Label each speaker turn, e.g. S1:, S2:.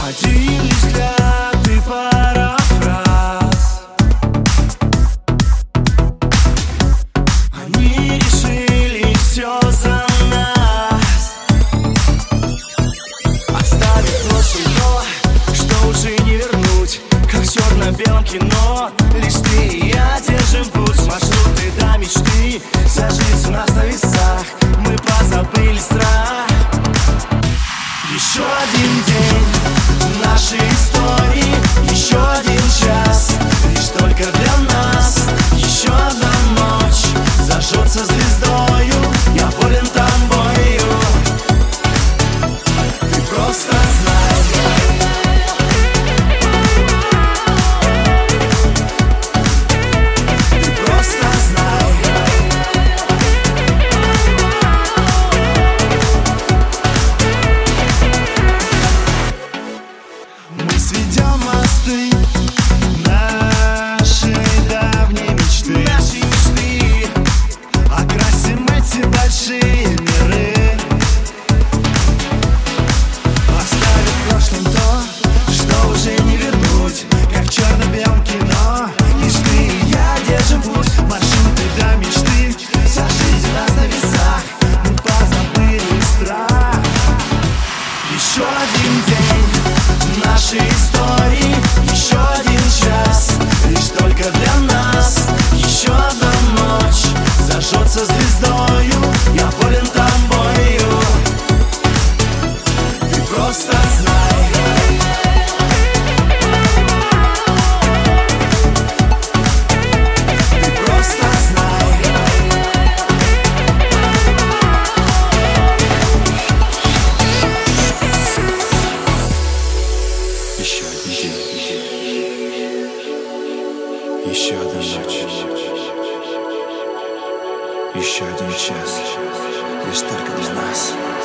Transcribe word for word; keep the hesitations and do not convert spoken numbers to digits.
S1: Один взгляд и пара фраз, они решили все за нас, оставив прошлое то, что уже не вернуть. Как в черно-белом кино, лишь ты и я держим путь. Маршруты до мечты, вся жизнь у нас на весах, мы позабыли страх. Еще один день нашей истории, еще один час, лишь только для нас. Еще одна ночь зажжется звездою, я болен тобою. Ты просто знай, ты просто знай. Мы сведем мосты нашей давней мечты, нашей мечты. Окрасим эти большие миры, оставив в прошлом то, что уже не вернуть. Как в черно-белом кино, лишь ты и я держим путь. Маршруты до мечты, вся жизнь у нас на весах, мы позабыли страх. Еще один день нашей истории, еще один час, лишь только для нас. Еще одна ночь зажжется звездою, я болен тобою. Ты просто знай, ты просто знай. Еще один день, еще одна ночь, еще один час, лишь только для нас.